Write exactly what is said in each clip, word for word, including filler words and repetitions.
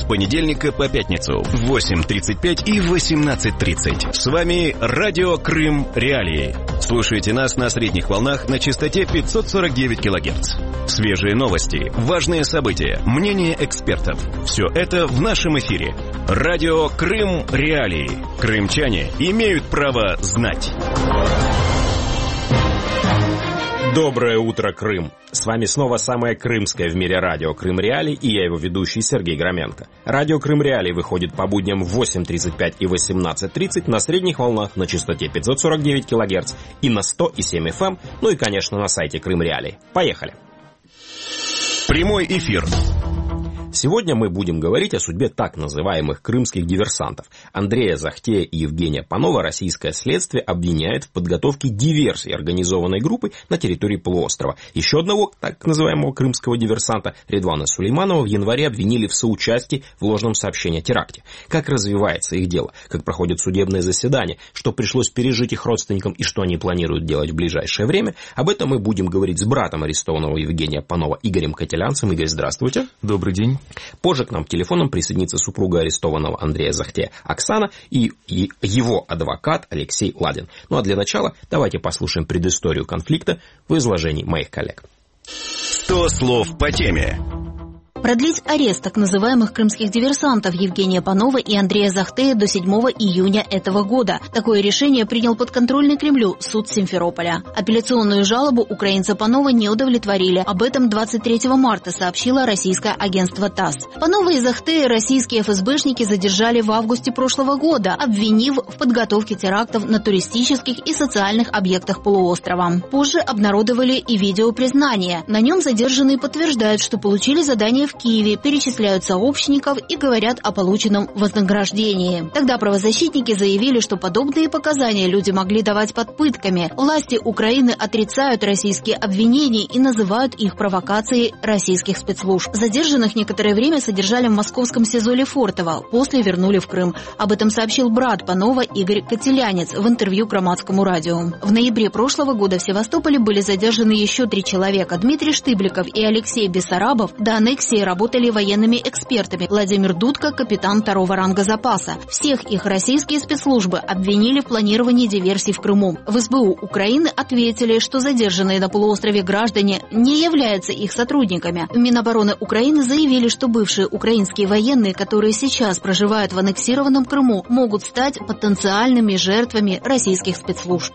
понедельника по пятницу в восемь тридцать пять и восемнадцать тридцать. С вами Радио Крым Реалии. Слушайте нас на средних волнах на частоте пятьсот сорок девять килогерц. Свежие новости, важные события, мнения экспертов. Все это в нашем эфире. Радио Крым Реалии. Крымчане имеют право знать. Доброе утро, Крым! С вами снова самое крымское в мире радио Крым Реалии, и я его ведущий Сергей Громенко. Радио Крым Реалии выходит по будням в восемь тридцать пять и восемнадцать тридцать на средних волнах на частоте пятьсот сорок девять килогерц и на сто и семь эф эм, ну и, конечно, на сайте Крым Реалии. Поехали! Прямой эфир. Сегодня мы будем говорить о судьбе так называемых крымских диверсантов. Андрея Захтея и Евгения Панова российское следствие обвиняет в подготовке диверсии организованной группой на территории полуострова. Еще одного так называемого крымского диверсанта, Редвана Сулейманова, в январе обвинили в соучастии в ложном сообщении о теракте. Как развивается их дело, как проходят судебные заседания, что пришлось пережить их родственникам и что они планируют делать в ближайшее время, об этом мы будем говорить с братом арестованного Евгения Панова Игорем Котелянцем. Игорь, здравствуйте. Добрый день. Позже к нам телефоном присоединится супруга арестованного Андрея Захтея Оксана и его адвокат Алексей Ладин. Ну а для начала давайте послушаем предысторию конфликта в изложении моих коллег. сто слов по теме. Продлить арест так называемых крымских диверсантов Евгения Панова и Андрея Захтея до седьмого июня этого года. Такое решение принял подконтрольный Кремлю суд Симферополя. Апелляционную жалобу украинца Панова не удовлетворили. Об этом двадцать третьего марта сообщило российское агентство ТАСС. Панова и Захтея российские эф эс бэшники задержали в августе прошлого года, обвинив в подготовке терактов на туристических и социальных объектах полуострова. Позже обнародовали и видеопризнание. На нем задержанные подтверждают, что получили задание в Киеве, перечисляют сообщников и говорят о полученном вознаграждении. Тогда правозащитники заявили, что подобные показания люди могли давать под пытками. Власти Украины отрицают российские обвинения и называют их провокацией российских спецслужб. Задержанных некоторое время содержали в московском СИЗО Лефортово, после вернули в Крым. Об этом сообщил брат Панова Игорь Котелянец в интервью Громадскому радио. В ноябре прошлого года в Севастополе были задержаны еще три человека. Дмитрий Штыбликов и Алексей Бессарабов до аннексии работали военными экспертами. Владимир Дудко – капитан второго ранга запаса. Всех их российские спецслужбы обвинили в планировании диверсий в Крыму. В эс бэ у Украины ответили, что задержанные на полуострове граждане не являются их сотрудниками. В Минобороны Украины заявили, что бывшие украинские военные, которые сейчас проживают в аннексированном Крыму, могут стать потенциальными жертвами российских спецслужб.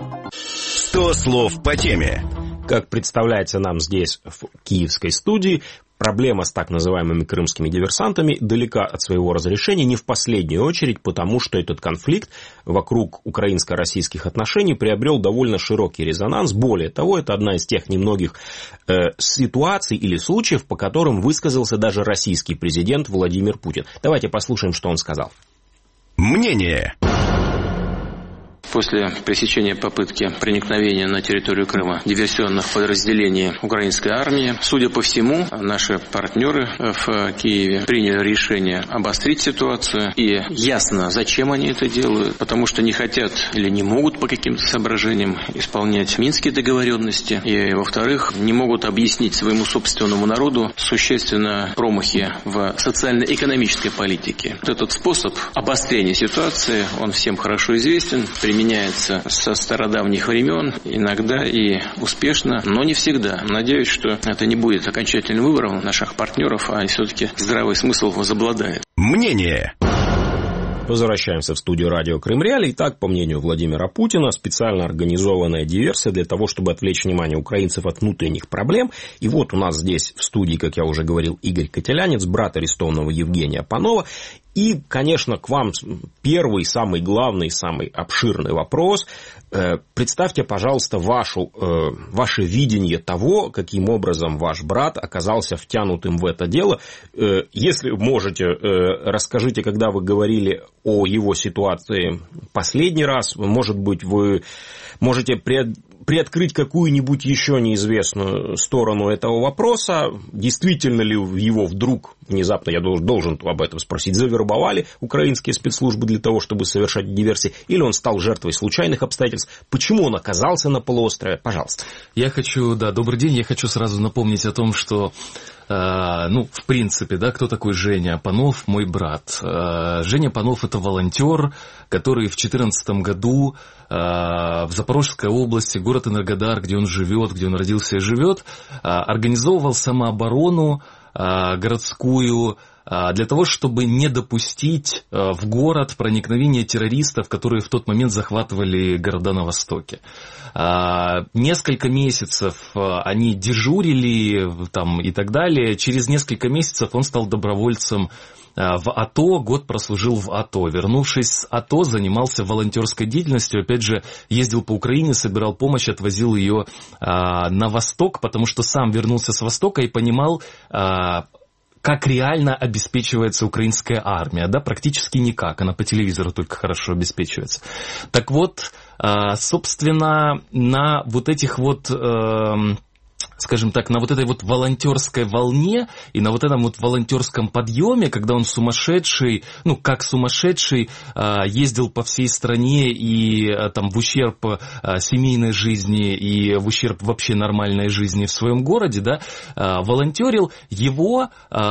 сто слов по теме. Как представляется нам здесь, в киевской студии, проблема с так называемыми крымскими диверсантами далека от своего разрешения не в последнюю очередь, потому что этот конфликт вокруг украинско-российских отношений приобрел довольно широкий резонанс. Более того, это одна из тех немногих э, ситуаций или случаев, по которым высказался даже российский президент Владимир Путин. Давайте послушаем, что он сказал. Мнение. После пресечения попытки проникновения на территорию Крыма диверсионных подразделений украинской армии, судя по всему, наши партнеры в Киеве приняли решение обострить ситуацию. И ясно, зачем они это делают. Потому что не хотят или не могут по каким-то соображениям исполнять минские договоренности. И, во-вторых, не могут объяснить своему собственному народу существенно промахи в социально-экономической политике. Вот этот способ обострения ситуации, он всем хорошо известен, применяется со стародавних времен, иногда и успешно, но не всегда. Надеюсь, что это не будет окончательным выбором наших партнеров, а все-таки здравый смысл возобладает. Мнение. Возвращаемся в студию радио Крым Реалии. Итак, по мнению Владимира Путина, специально организованная диверсия для того, чтобы отвлечь внимание украинцев от внутренних проблем. И вот у нас здесь в студии, как я уже говорил, Игорь Котелянец, брат арестованного Евгения Панова. И, конечно, к вам первый, самый главный, самый обширный вопрос. Представьте, пожалуйста, вашу, ваше видение того, каким образом ваш брат оказался втянутым в это дело. Если можете, расскажите, когда вы говорили о его ситуации последний раз, может быть, вы можете приоткрыть какую-нибудь еще неизвестную сторону этого вопроса. Действительно ли его вдруг, внезапно, я должен об этом спросить, завербовали украинские спецслужбы для того, чтобы совершать диверсии, или он стал жертвой случайных обстоятельств? Почему он оказался на полуострове? Пожалуйста. Я хочу, да, добрый день, я хочу сразу напомнить о том, что ну, в принципе, да, кто такой Женя Панов, мой брат? Женя Панов – это волонтер, который в две тысячи четырнадцатом году в Запорожской области, город Энергодар, где он живет, где он родился и живет, организовывал самооборону городскую для того, чтобы не допустить в город проникновения террористов, которые в тот момент захватывали города на Востоке. Несколько месяцев они дежурили там, и так далее. Через несколько месяцев он стал добровольцем в АТО, год прослужил в АТО. Вернувшись с АТО, занимался волонтерской деятельностью, опять же, ездил по Украине, собирал помощь, отвозил ее на Восток, потому что сам вернулся с Востока и понимал, как реально обеспечивается украинская армия, да, практически никак, она по телевизору только хорошо обеспечивается. Так вот, собственно, на вот этих вот, скажем так, на вот этой вот волонтерской волне и на вот этом вот волонтерском подъеме, когда он сумасшедший, ну, как сумасшедший, ездил по всей стране и там в ущерб семейной жизни и в ущерб вообще нормальной жизни в своем городе, да, волонтерил, его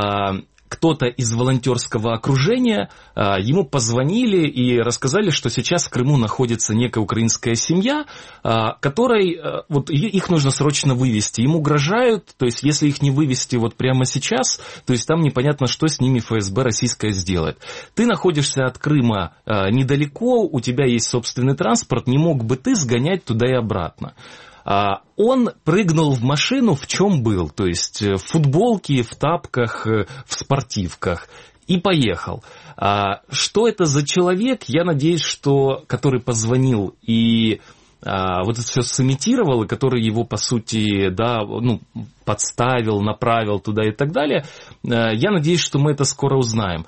кто-то из волонтерского окружения, ему позвонили и рассказали, что сейчас в Крыму находится некая украинская семья, которой вот их нужно срочно вывести. Им угрожают, то есть если их не вывести вот прямо сейчас, то есть там непонятно, что с ними эф эс бэ российская сделает. Ты находишься от Крыма недалеко, у тебя есть собственный транспорт, не мог бы ты сгонять туда и обратно? Он прыгнул в машину, в чем был, то есть в футболке, в тапках, в спортивках, и поехал. Что это за человек, я надеюсь, что который позвонил и вот это все сымитировал, и который его, по сути, да, ну, подставил, направил туда и так далее, я надеюсь, что мы это скоро узнаем.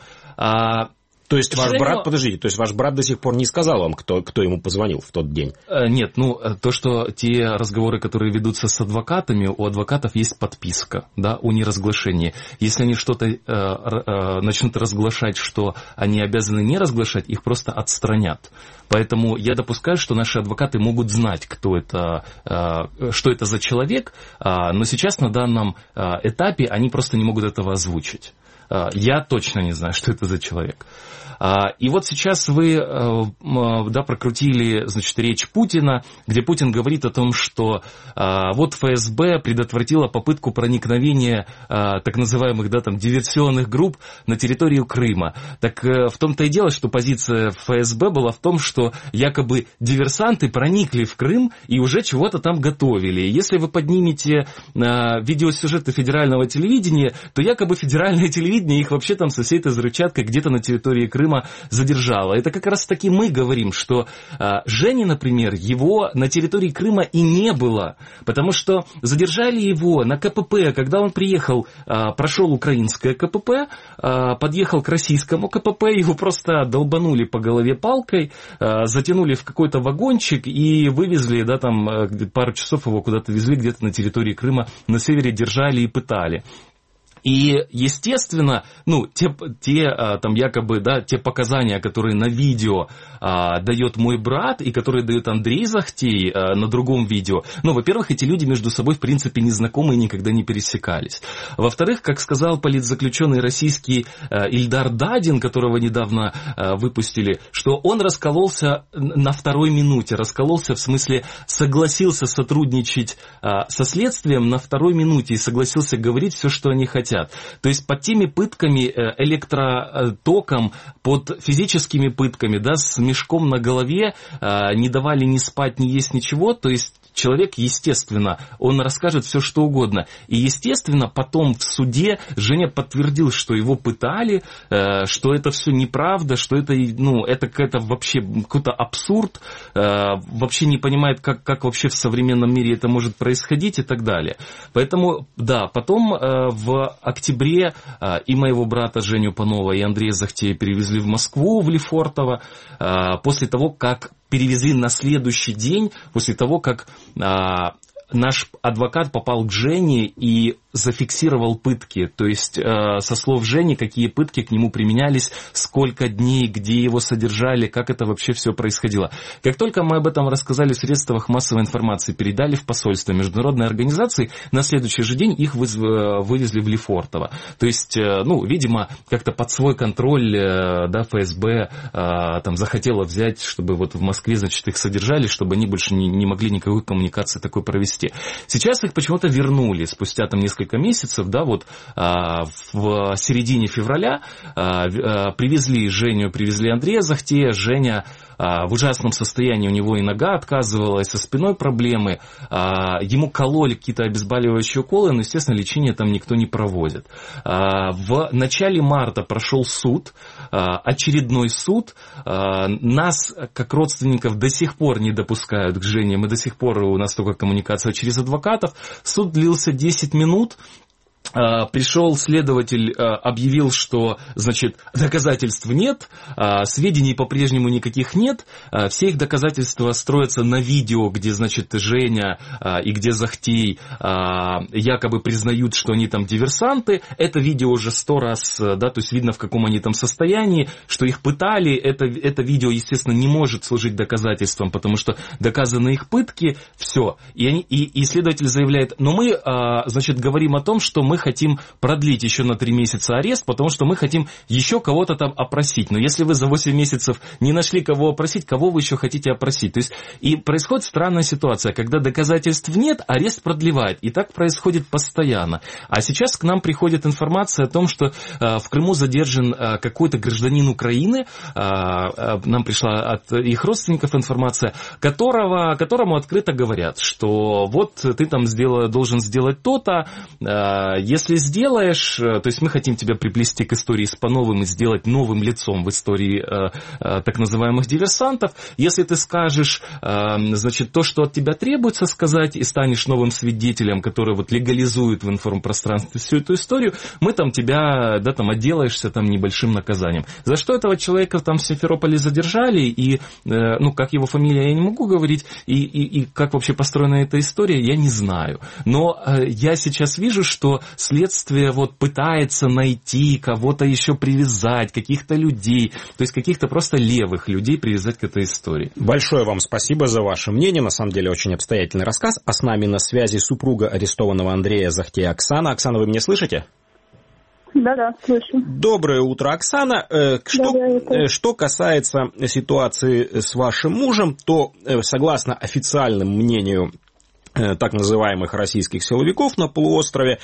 То есть ваш Женю... брат, подождите, то есть ваш брат до сих пор не сказал вам, кто, кто ему позвонил в тот день? Нет, ну, то, что те разговоры, которые ведутся с адвокатами, у адвокатов есть подписка, да, о неразглашении. Если они что-то э, э, начнут разглашать, что они обязаны не разглашать, их просто отстранят. Поэтому я допускаю, что наши адвокаты могут знать, кто это, э, что это за человек, э, но сейчас на данном э, этапе они просто не могут этого озвучить. Я точно не знаю, что это за человек. И вот сейчас вы, да, прокрутили, значит, речь Путина, где Путин говорит о том, что вот эф эс бэ предотвратила попытку проникновения так называемых, да, там, диверсионных групп на территорию Крыма. Так в том-то и дело, что позиция эф эс бэ была в том, что якобы диверсанты проникли в Крым и уже чего-то там готовили. И если вы поднимете видеосюжеты федерального телевидения, то якобы федеральное телевидение их вообще там со всей этой взрывчаткой где-то на территории Крыма задержала. Это как раз таки мы говорим, что а, Жени, например, его на территории Крыма и не было, потому что задержали его на ка пэ пэ, когда он приехал, а, прошел украинское ка пэ пэ, а, подъехал к российскому ка пэ пэ, его просто долбанули по голове палкой, а, затянули в какой-то вагончик и вывезли, да, там пару часов его куда-то везли, где-то на территории Крыма, на севере держали и пытали. И, естественно, ну, те, те там, якобы, да, те показания, которые на видео а, дает мой брат и которые дает Андрей Захтей а, на другом видео, ну, во-первых, эти люди между собой, в принципе, не знакомы и никогда не пересекались. Во-вторых, как сказал политзаключенный российский а, Ильдар Дадин, которого недавно а, выпустили, что он раскололся на второй минуте, раскололся в смысле согласился сотрудничать а, со следствием на второй минуте и согласился говорить все, что они хотят. То есть под теми пытками, электротоком, под физическими пытками, да, с мешком на голове, не давали ни спать, ни есть ничего, то есть человек, естественно, он расскажет все, что угодно. И, естественно, потом в суде Женя подтвердил, что его пытали, что это все неправда, что это, ну, это какой-то вообще какой-то абсурд, вообще не понимает, как, как вообще в современном мире это может происходить и так далее. Поэтому, да, потом в октябре и моего брата Женю Панова, и Андрея Захтея перевезли в Москву, в Лефортово, после того, как перевезли на следующий день, после того, как а, наш адвокат попал к Жене и зафиксировал пытки, то есть э, со слов Жени, какие пытки к нему применялись, сколько дней, где его содержали, как это вообще все происходило. Как только мы об этом рассказали в средствах массовой информации, передали в посольство международной организации, на следующий же день их вывезли в Лефортово. То есть, ну, видимо, как-то под свой контроль, да, эф эс бэ там захотела взять, чтобы вот в Москве, значит, их содержали, чтобы они больше не, не могли никакой коммуникации такой провести. Сейчас их почему-то вернули спустя там несколько месяцев, да, вот в середине февраля привезли Женю, привезли Андрея Захтея. Женя в ужасном состоянии, у него и нога отказывалась, со спиной проблемы, ему кололи какие-то обезболивающие уколы, но, естественно, лечение там никто не проводит. В начале марта прошел суд, очередной суд, нас, как родственников, до сих пор не допускают к Жене, мы до сих пор, у нас только коммуникация через адвокатов, суд длился десять минут, пришел следователь, объявил, что, значит, доказательств нет, сведений по-прежнему никаких нет, все их доказательства строятся на видео, где, значит, Женя и где Захтей якобы признают, что они там диверсанты. Это видео уже сто раз, да, то есть видно, в каком они там состоянии, что их пытали. Это, это видео, естественно, не может служить доказательством, потому что доказаны их пытки, все. И, они, и, и следователь заявляет, но мы, значит, говорим о том, что мы хотим продлить еще на три месяца арест, потому что мы хотим еще кого-то там опросить. Но если вы за восемь месяцев не нашли кого опросить, кого вы еще хотите опросить? То есть и происходит странная ситуация, когда доказательств нет, арест продлевает. И так происходит постоянно. А сейчас к нам приходит информация о том, что э, в Крыму задержан э, какой-то гражданин Украины, э, э, нам пришла от их родственников информация, которого, которому открыто говорят, что вот ты там сделал, должен сделать то-то, э, если сделаешь, то есть мы хотим тебя приплести к истории с Пановым и сделать новым лицом в истории э, э, так называемых диверсантов. Если ты скажешь, э, значит, то, что от тебя требуется сказать, и станешь новым свидетелем, который вот легализует в информпространстве всю эту историю, мы там тебя, да, там отделаешься там небольшим наказанием. За что этого человека там в Симферополе задержали, и, э, ну, как его фамилия, я не могу говорить, и, и, и как вообще построена эта история, я не знаю. Но э, я сейчас вижу, что следствие вот пытается найти кого-то еще привязать, каких-то людей, то есть каких-то просто левых людей привязать к этой истории. Большое вам спасибо за ваше мнение, на самом деле очень обстоятельный рассказ. А с нами на связи супруга арестованного Андрея Захтея Оксана. Оксана, вы меня слышите? Да-да, слышу. Доброе утро, Оксана. Что, да, что касается ситуации с вашим мужем, то согласно официальному мнению так называемых российских силовиков на полуострове,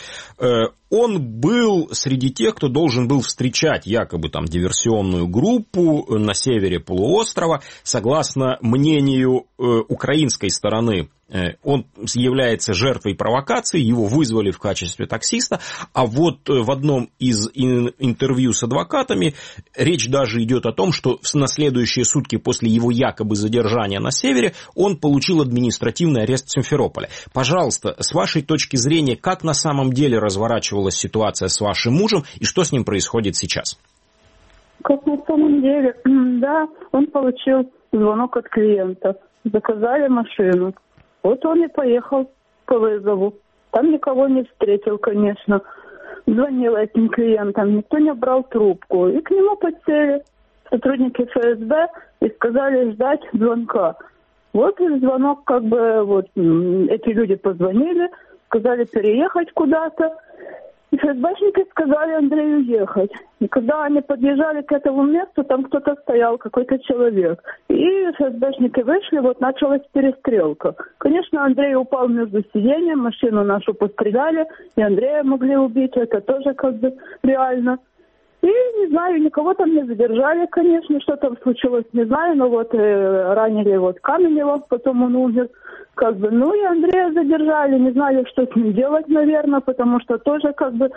он был среди тех, кто должен был встречать якобы там диверсионную группу на севере полуострова. Согласно мнению украинской стороны, он является жертвой провокации, его вызвали в качестве таксиста, а вот в одном из интервью с адвокатами речь даже идет о том, что на следующие сутки после его якобы задержания на севере он получил административный арест в Симферополе. Пожалуйста, с вашей точки зрения, как на самом деле разворачивалась ситуация с вашим мужем и что с ним происходит сейчас? Как на самом деле, да, он получил звонок от клиента, заказали машину. Вот он и поехал по вызову. Там никого не встретил, конечно. Звонил этим клиентам, никто не брал трубку. И к нему подсели сотрудники эф эс бэ и сказали ждать звонка. Вот и звонок, как бы, вот эти люди позвонили, сказали переехать куда-то. И эф эс бэшники сказали Андрею ехать. И когда они подъезжали к этому месту, там кто-то стоял, какой-то человек. И эф эс бэшники вышли, вот началась перестрелка. Конечно, Андрей упал между сиденьем, машину нашу постреляли, и Андрея могли убить, это тоже как бы реально. И, не знаю, никого там не задержали, конечно, что там случилось, не знаю, но вот э, ранили вот Каменева, потом он умер, как бы, ну и Андрея задержали, не знали, что с ним делать, наверное, потому что тоже, как бы,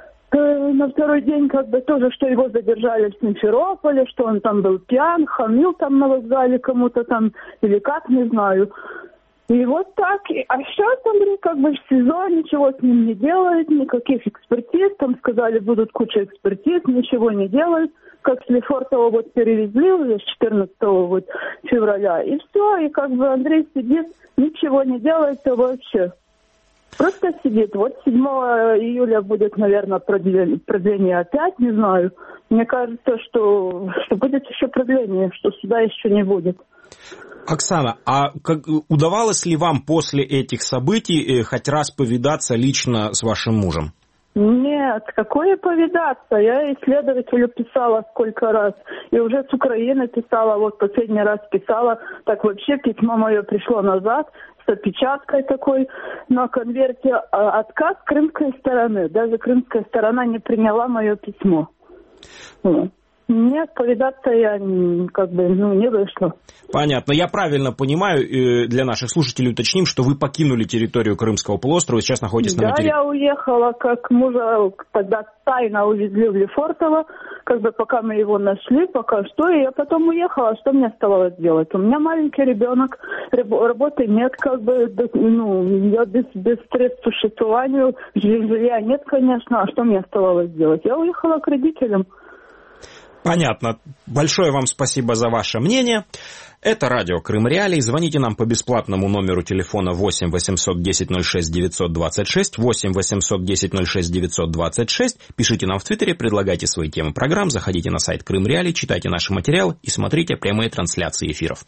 э, на второй день, как бы, тоже, что его задержали в Симферополе, что он там был пьян, хамил там на вокзале кому-то там, или как, не знаю. И вот так. А сейчас Андрей как бы в СИЗО, ничего с ним не делает, никаких экспертиз. Там сказали, будут куча экспертиз, ничего не делают. Как с Лефортово вот перевезли уже с четырнадцатого вот февраля. И все, и как бы Андрей сидит, ничего не делает вообще. Просто сидит. Вот седьмого июля будет, наверное, продление, продление опять, не знаю. Мне кажется, что, что будет еще продление, что суда еще не будет. Оксана, а как, удавалось ли вам после этих событий хоть раз повидаться лично с вашим мужем? Нет, какое повидаться? Я исследователю писала сколько раз. И уже с Украины писала, вот последний раз писала. Так вообще письмо мое пришло назад с опечаткой такой на конверте. Отказ крымской стороны. Даже крымская сторона не приняла мое письмо. Нет, повидаться я как бы ну, не вышло. Понятно. Я правильно понимаю, для наших слушателей уточним, что вы покинули территорию Крымского полуострова и сейчас находитесь да, на материке. Да, я уехала, как мужа тогда тайно увезли в Лефортово, как бы пока мы его нашли, пока что, и я потом уехала. Что мне оставалось делать? У меня маленький ребенок, работы нет, как бы, ну, я без, без средств к существованию, жилья нет, конечно, а что мне оставалось делать? Я уехала к родителям. Понятно. Большое вам спасибо за ваше мнение. Это радио Крым Реалии. Звоните нам по бесплатному номеру телефона восемь восемьсот десять ноль шесть девятьсот двадцать шесть, восемь восемьсот десять ноль шесть девятьсот двадцать шесть. Пишите нам в Твиттере, предлагайте свои темы программ, заходите на сайт Крым Реалии, читайте наши материалы и смотрите прямые трансляции эфиров.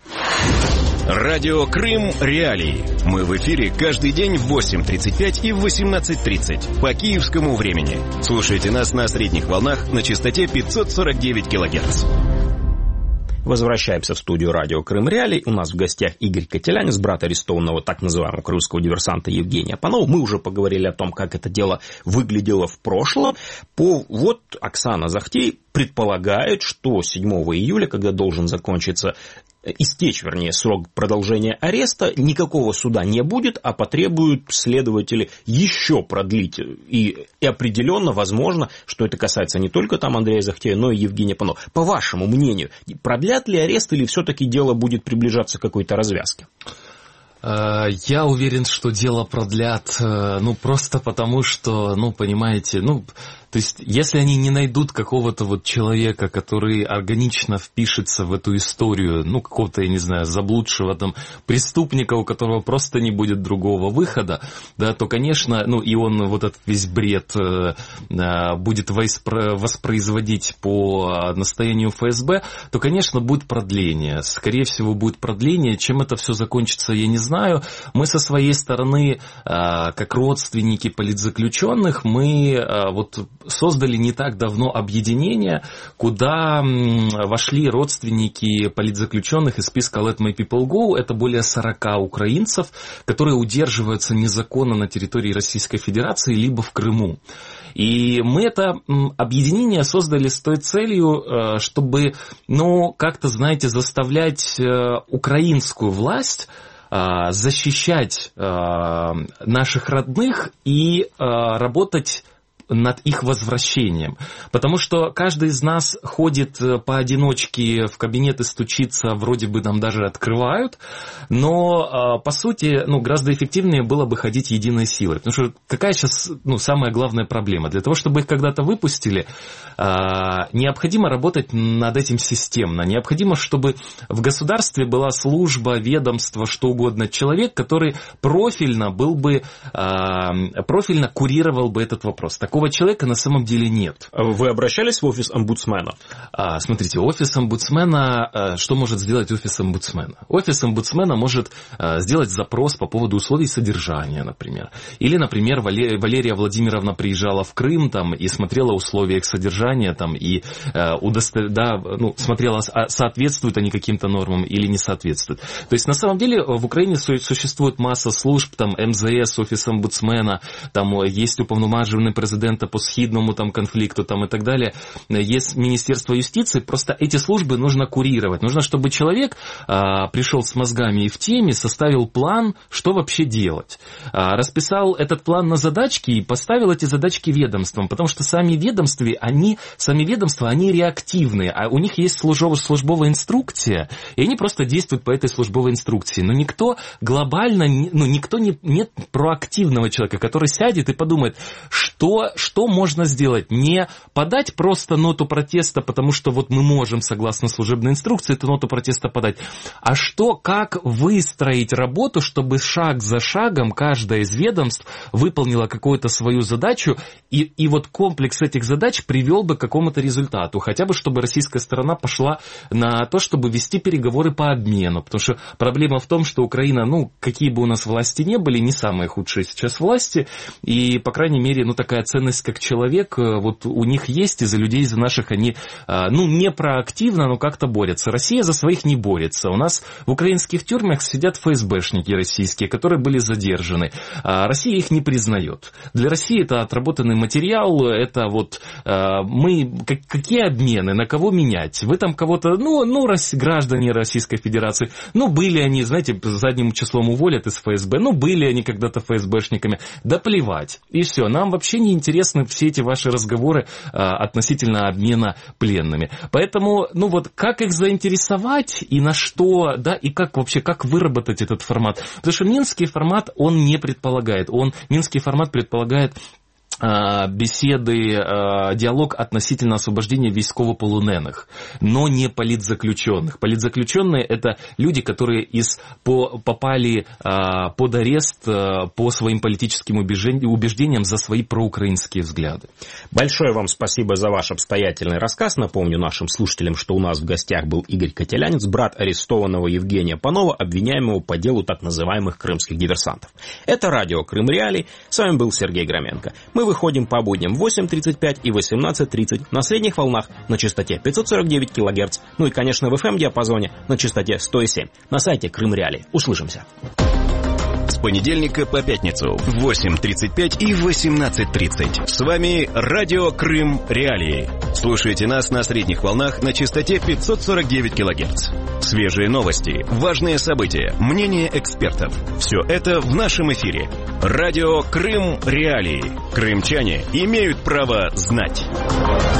Радио Крым Реалии. Мы в эфире каждый день в восемь тридцать пять и в восемнадцать тридцать по киевскому времени. Слушайте нас на средних волнах на частоте пятьсот сорок девять килогерц. Возвращаемся в студию радио Крым Реалии. У нас в гостях Игорь Котелянец, брат арестованного так называемого крымского диверсанта Евгения Панова. Мы уже поговорили о том, как это дело выглядело в прошлом. По... Вот Оксана Захтей предполагает, что седьмого июля, когда должен закончиться истечь, вернее, срок продолжения ареста, никакого суда не будет, а потребуют следователи еще продлить. И, и определенно возможно, что это касается не только там Андрея Захтея, но и Евгения Панова. По вашему мнению, продлят ли арест или все-таки дело будет приближаться к какой-то развязке? Я уверен, что дело продлят, ну, просто потому что, ну, понимаете, ну, то есть, если они не найдут какого-то вот человека, который органично впишется в эту историю, ну, какого-то, я не знаю, заблудшего там преступника, у которого просто не будет другого выхода, да, то, конечно, ну, и он вот этот весь бред э, э, будет воспроизводить по настоянию эф эс бэ, то, конечно, будет продление. Скорее всего, будет продление. Чем это все закончится, я не знаю. Мы со своей стороны, э, как родственники политзаключенных, мы э, вот создали не так давно объединение, куда вошли родственники политзаключенных из списка Let My People Go. Это более сорок украинцев, которые удерживаются незаконно на территории Российской Федерации, либо в Крыму. И мы это объединение создали с той целью, чтобы, ну, как-то, знаете, заставлять украинскую власть защищать наших родных и работать над их возвращением. Потому что каждый из нас ходит поодиночке в кабинет и стучится, вроде бы нам даже открывают, но по сути, ну, гораздо эффективнее было бы ходить единой силой. Потому что какая сейчас, ну, самая главная проблема? Для того, чтобы их когда-то выпустили, необходимо работать над этим системно. Необходимо, чтобы в государстве была служба, ведомство, что угодно, человек, который профильно был бы, профильно курировал бы этот вопрос. Такого человека на самом деле нет. Вы обращались в офис омбудсмена? А, смотрите, офис омбудсмена, что может сделать офис омбудсмена? Офис омбудсмена может сделать запрос по поводу условий содержания, например. Или, например, Валерия Владимировна приезжала в Крым там, и смотрела условия их содержания там, и удостов... да, ну, смотрела, соответствуют они каким-то нормам или не соответствуют. То есть, на самом деле, в Украине существует масса служб, там, эм зэ эс, офис омбудсмена, там есть уполномоченный президент по східному там конфликту там и так далее, есть Министерство юстиции, просто эти службы нужно курировать. Нужно, чтобы человек а, пришел с мозгами и в теме, составил план, что вообще делать. А, расписал этот план на задачки и поставил эти задачки ведомствам, потому что сами ведомства, они, сами ведомства, они реактивные, а у них есть службовая, службовая инструкция, и они просто действуют по этой службовой инструкции. Но никто глобально, ну, никто не, нет проактивного человека, который сядет и подумает, что что можно сделать? Не подать просто ноту протеста, потому что вот мы можем, согласно служебной инструкции, эту ноту протеста подать, а что, как выстроить работу, чтобы шаг за шагом каждое из ведомств выполнила какую-то свою задачу, и, и вот комплекс этих задач привел бы к какому-то результату, хотя бы чтобы российская сторона пошла на то, чтобы вести переговоры по обмену, потому что проблема в том, что Украина, ну, какие бы у нас власти не были, не самые худшие сейчас власти, и, по крайней мере, ну, такая ценность, как человек, вот у них есть, и за людей, за наших они, ну, не проактивно, но как-то борются. Россия за своих не борется. У нас в украинских тюрьмах сидят эф эс бэшники российские, которые были задержаны. Россия их не признает. Для России это отработанный материал, это вот мы, какие обмены, на кого менять? Вы там кого-то, ну, ну граждане Российской Федерации, ну, были они, знаете, задним числом уволят из эф эс бэ, ну, были они когда-то эф эс бэшниками, да плевать. И все, нам вообще не интересны все эти ваши разговоры а, относительно обмена пленными. Поэтому, ну вот, как их заинтересовать и на что, да, и как вообще, как выработать этот формат? Потому что минский формат, он не предполагает, он, минский формат предполагает беседы, диалог относительно освобождения військовополонених, но не политзаключенных. Политзаключенные – это люди, которые из, по, попали под арест по своим политическим убеждениям за свои проукраинские взгляды. Большое вам спасибо за ваш обстоятельный рассказ. Напомню нашим слушателям, что у нас в гостях был Игорь Котелянец, брат арестованного Евгения Панова, обвиняемого по делу так называемых крымских диверсантов. Это радио Крым Реалии. С вами был Сергей Громенко. Мы выходим по будням в восемь тридцать пять и восемнадцать тридцать на средних волнах на частоте пятьсот сорок девять килогерц, ну и, конечно, в эф эм-диапазоне на частоте сто семь. На сайте Крым Реалии. Услышимся. С понедельника по пятницу в восемь тридцать пять и восемнадцать тридцать. С вами радио Крым Реалии. Слушайте нас на средних волнах на частоте пятьсот сорок девять килогерц. Свежие новости, важные события, мнения экспертов. Все это в нашем эфире. Радио Крым Реалии. Крымчане имеют право знать.